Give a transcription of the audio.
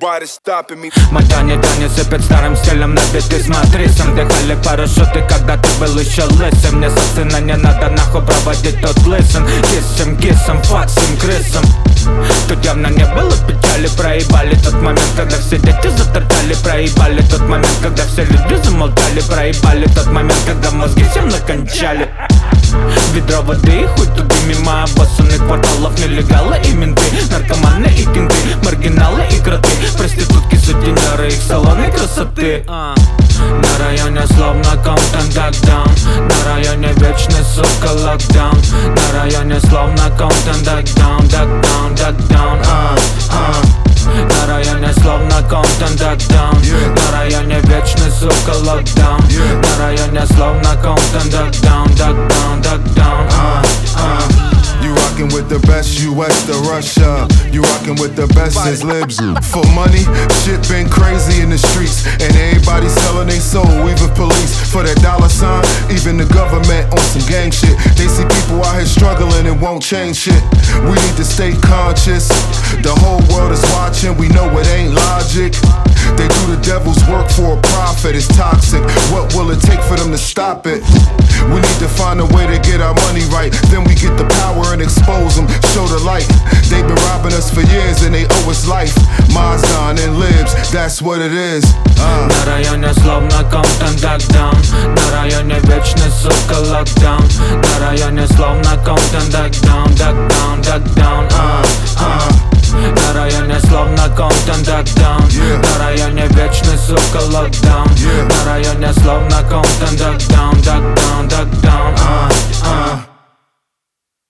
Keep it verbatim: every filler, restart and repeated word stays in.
nobody's stopping me. Мадяне тянет сыпет старым стилем набитый с матрисом. Дыхали парашюты, когда ты был еще лысым. Мне собственно не надо нахуй проводить тот лысен. Кисом, кисом, факсом, крысом. Тут явно не было печали. Проебали тот момент, когда все дети заторчали. Проебали тот момент, когда все люди замолчали. Проебали тот момент, когда мозги всем накончали. Ведро воды и хуй туды мимо обоссанных кварталов. Нелегалы и менты, наркоманы и кенты, маргиналы и кроты, проститутки, сутенеры, их салоны красоты. На районе словно контент дакдаун. На районе вечный, сука, локдаун. На районе словно контент дакдаун, дакдаун, дакдаун. На районе словно контент дакдаун. На районе вечный, сука, локдаун. На районе словно контент дакдаун, дакдаун, дакдаун. You rockin' with the best, U S to Russia. You rockin' with the best since libs. For money, shit been crazy in the streets, and everybody sellin' they soul, even police. For that dollar sign, even the government on some gang shit. They see people out here struggling and won't change shit. We need to stay conscious. The whole world is watching, we know it ain't logic. They do the devil's work for a profit, it's toxic. What will it take for them to stop it? We need to find a way to get our money right. Then we get the power and expose them, show the light. They've been robbing us for years and they owe us life. Mazdan and libs, that's what it is. uh. На районе словно контент дакдаун. На районе вечный, сука, локдаун. На районе словно контент дакдаун, дакдаун, дакдаун. На районе словно контент дакдаун. На районе вечный, сука, локдаун. На районе словно контент дакдаун,